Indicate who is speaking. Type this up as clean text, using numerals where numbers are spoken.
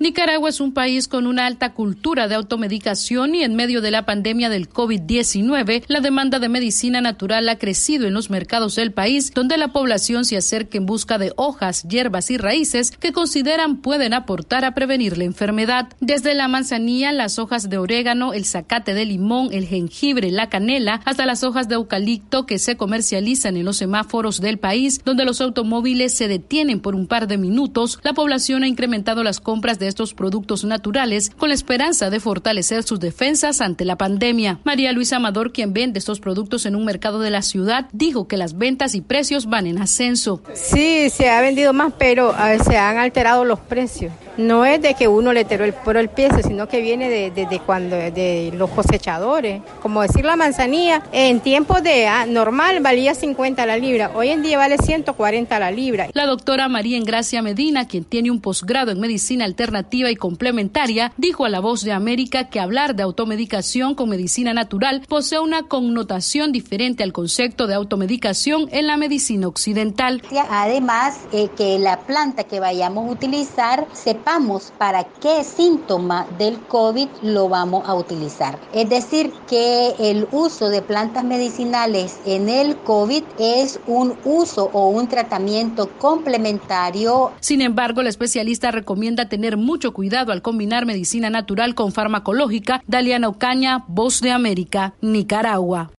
Speaker 1: Nicaragua es un país con una alta cultura de automedicación y en medio de la pandemia del COVID-19, la demanda de medicina natural ha crecido en los mercados del país, donde la población se acerca en busca de hojas, hierbas y raíces que consideran pueden aportar a prevenir la enfermedad. Desde la manzanilla, las hojas de orégano, el zacate de limón, el jengibre, la canela, hasta las hojas de eucalipto que se comercializan en los semáforos del país, donde los automóviles se detienen por un par de minutos, la población ha incrementado las compras de estos productos naturales con la esperanza de fortalecer sus defensas ante la pandemia. María Luisa Amador, quien vende estos productos en un mercado de la ciudad, dijo que las ventas y precios van en ascenso.
Speaker 2: Sí, se ha vendido más, pero se han alterado los precios. No es de que uno le tiró el precio, sino que viene de los cosechadores. Como decir la manzanilla, en tiempos de normal valía 50 la libra, hoy en día vale 140 la libra.
Speaker 1: La doctora María Engracia Medina, quien tiene un posgrado en medicina alternativa y complementaria, dijo a La Voz de América que hablar de automedicación con medicina natural posee una connotación diferente al concepto de automedicación en la medicina occidental.
Speaker 3: Además, que la planta que vayamos a utilizar sepamos para qué síntoma del COVID lo vamos a utilizar. Es decir, que el uso de plantas medicinales en el COVID es un uso o un tratamiento complementario.
Speaker 1: Sin embargo, la especialista recomienda tener mucho cuidado al combinar medicina natural con farmacológica. Daliana Ocaña, Voz de América, Nicaragua.